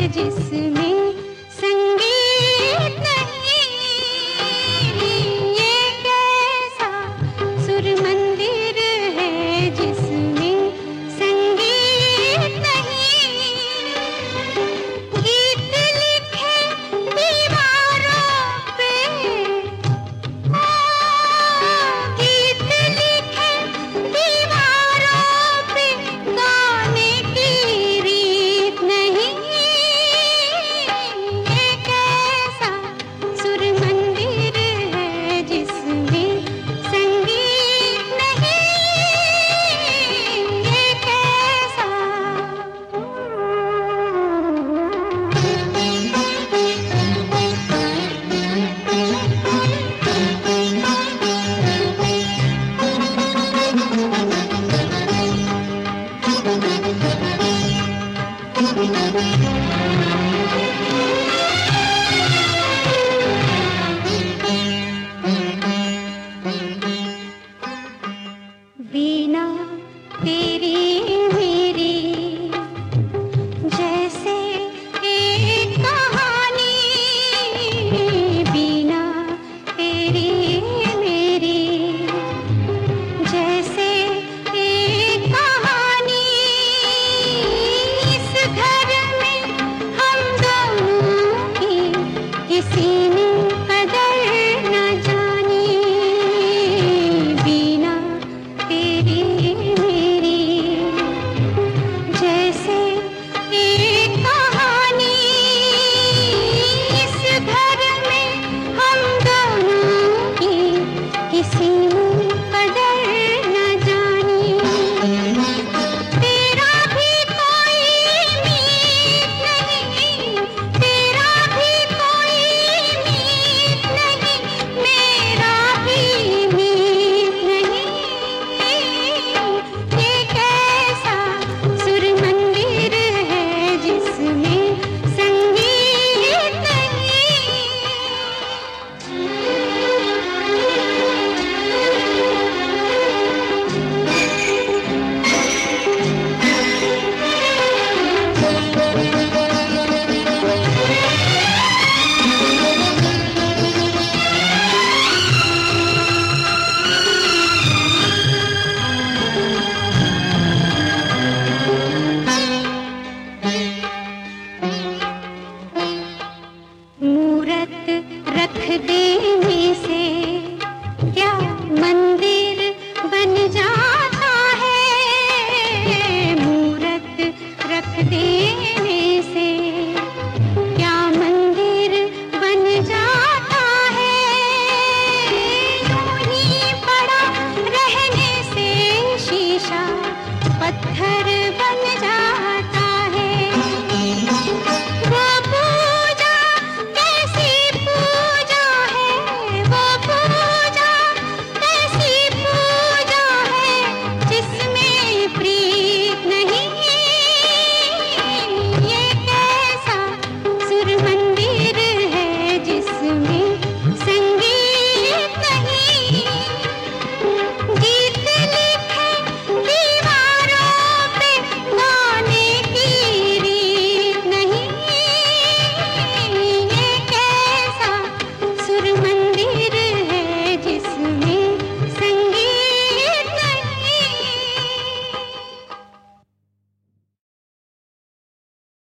जिसमें संगीत नहीं, ये कैसा सुर मंदिर है जिसमें संगीत नहीं। गीत लिखे दीवारों पे, गीत लिखे दीवारों पे गाने की रीत नहीं, ये कैसा सुर मंदिर है जिसमें संगीत नहीं, ये कैसा। वीणा तेरी मेरी जैसे एक कहानी, वीणा तेरी मेरी जैसे एक कहानी। इस घर में हम दोनों की किसी ने कदर न जानी, वीणा तेरी मेरी जैसे एक कहानी। इस घर में हम दोनों की किसी ने कदर न जानी। तेरा भी कोई मीत नहीं, तेरा भी कोई मीत नहीं, मेरा भी मीत नहीं, ये कैसा सुर मंदिर है जिसमें संगीत नहीं।